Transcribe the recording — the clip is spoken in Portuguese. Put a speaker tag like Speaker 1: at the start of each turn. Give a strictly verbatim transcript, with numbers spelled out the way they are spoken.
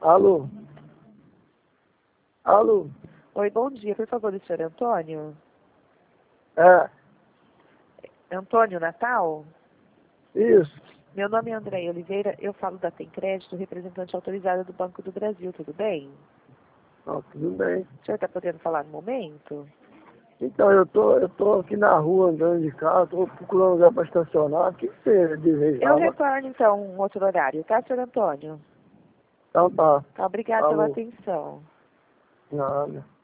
Speaker 1: Alô? Alô?
Speaker 2: Oi, bom dia. Por favor, o senhor Antônio?
Speaker 1: É,
Speaker 2: Antônio Natal?
Speaker 1: isso.
Speaker 2: Meu nome é Andréia Oliveira, eu falo da Tem Crédito, representante autorizada do Banco do Brasil, tudo bem?
Speaker 1: Ó, tudo bem.
Speaker 2: O senhor está podendo falar no momento?
Speaker 1: Então, eu tô, eu tô aqui na rua andando de carro, tô procurando lugar para estacionar. O que que você
Speaker 2: Eu
Speaker 1: desejava?
Speaker 2: retorno, então, um outro horário, tá, senhor Antônio?
Speaker 1: Então tá.
Speaker 2: Tá, obrigado pela
Speaker 1: Alô?
Speaker 2: atenção.
Speaker 1: Nada.